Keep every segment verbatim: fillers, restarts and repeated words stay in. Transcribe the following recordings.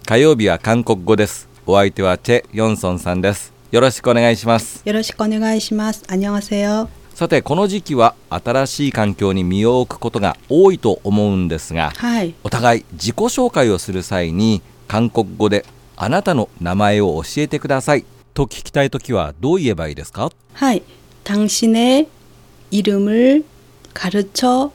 火曜日は韓国語です。お相手はチェ・ヨンソンさんです。よろしくお願いします。 よろしくお願いします。안녕하세요。 さて、この時期は新しい環境に身を置くことが多いと思うんですが、 はい、 お互い自己紹介をする際に韓国語であなたの名前を教えてくださいと聞きたいときはどう言えばいいですか？ はい、당신의 이름을 가르쳐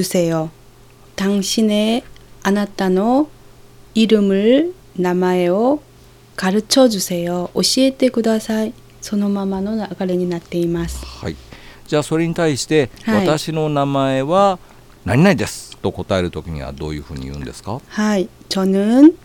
주세요。당신의あなたの이름을名前を가르쳐 주세요。教えてください。そのままの流れになっています。 はい。じゃあそれに対して、 はい、 私の名前は何々ですと答えるときにはどういうふうに言うんですか？ はい、저는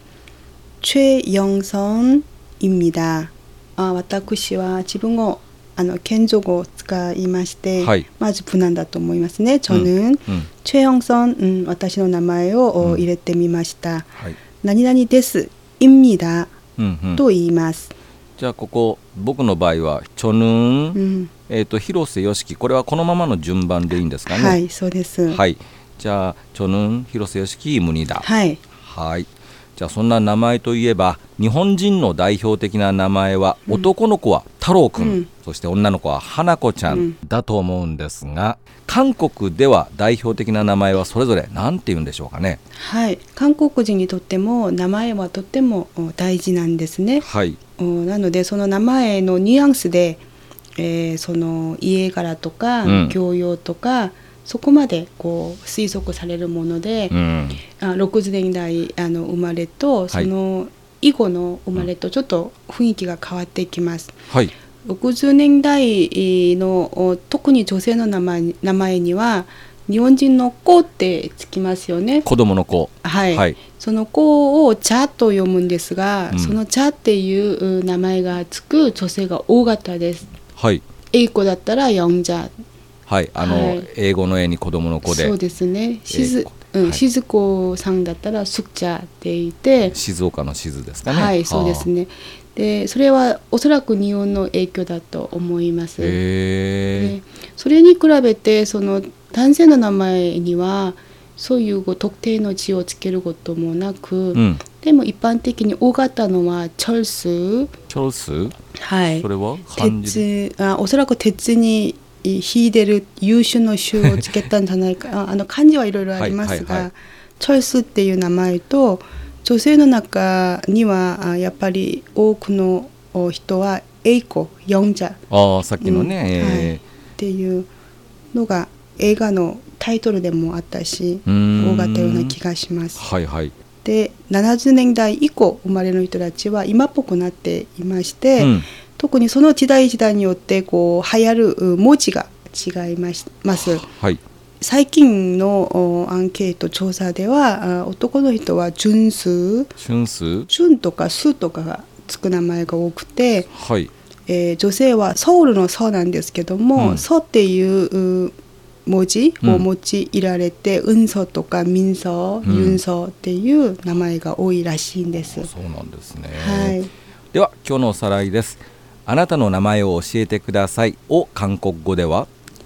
최영선입니다。あ、私は自分をあの謙譲語を使いまして、 はい、 まず無難だと思いますね。저는、うん、최영선、うん、私の名前を入れてみました。うん、はい、何々です입니다、うんうん、と言います。 じゃあここ僕の場合は저는、うん、えーと広瀬よしき、これはこのままの順番でいいんですかね？ はい、そうです。 はい、じゃあ저는広瀬よしき입니다。 はい、 はい。じゃあそんな名前といえば日本人の代表的な名前は、うん、男の子は太郎くん、うん、そして女の子は花子ちゃんだと思うんですが、うん、韓国では代表的な名前はそれぞれ何て言うんでしょうかね？ はい、韓国人にとっても名前はとっても大事なんですね。 はい、 なのでその名前のニュアンスで、えー、その家柄とか、うん、教養とかそこまでこう推測されるもので、うん、あろくじゅうねんだいあの生まれとその以後の生まれとちょっと雰囲気が変わってきます。 はい、 ろくじゅうねんだいの特に女性の名前、名前には日本人の子ってつきますよね。 子供の子、 はいはい、その子をチャと読むんですが、うん、そのチャっていう名前がつく女性が多かったです。 はい、 英語だったら영자、 はい、あの、はい、英語の絵に子供の子で、 そうですね。しず、うん、はい、静子さんだったら숙자って言って静岡の静ですかね。 はい、そうですね。でそれはおそらく日本の影響だと思います。 へー。 それに比べてその男性の名前にはそういう特定の字をつけることもなく、うん、でも一般的に多かったのは철수。 철수？ はい。 それは漢字？ 鉄、あ、おそらく鉄に秀でる優秀の秀をつけたんじゃないか。あの漢字はいろいろありますが、はいはいはい、철수っていう名前と女性の中にはやっぱり多くの人は英子、영자、 あ、さっきのね、 うん、 えーはい、っていうのが映画のタイトルでもあったし、多かったような気がします。 はいはい。 でななじゅうねんだい以降生まれの人たちは今っぽくなっていまして、うん、特にその時代時代によってこう流行る文字が違います。はい、最近のアンケート調査では男の人は純数、 純数、 純とか数とかがつく名前が多くて、 はい、 えー、女性はソウルのソなんですけども、うん、ソっていう文字を用いられて、うん、運ソとか民ソ、うん、ユンソっていう名前が多いらしいんです。 そうなんですね。 はい、 では今日のおさらいです。あなたの名前を教えてくださいを韓国語では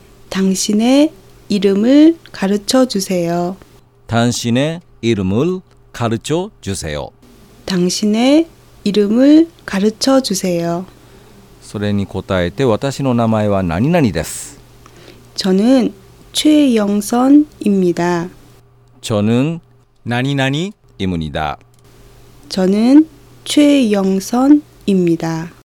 당신의 이름을 가르쳐 주세요. 당신의 이름을 가르쳐 주세요. 당신의 이름을 가르쳐 주세요. それに答えて私の名前は何々です。 저는 최영선입니다. 저는何々입니다. 저는 최영선입니다.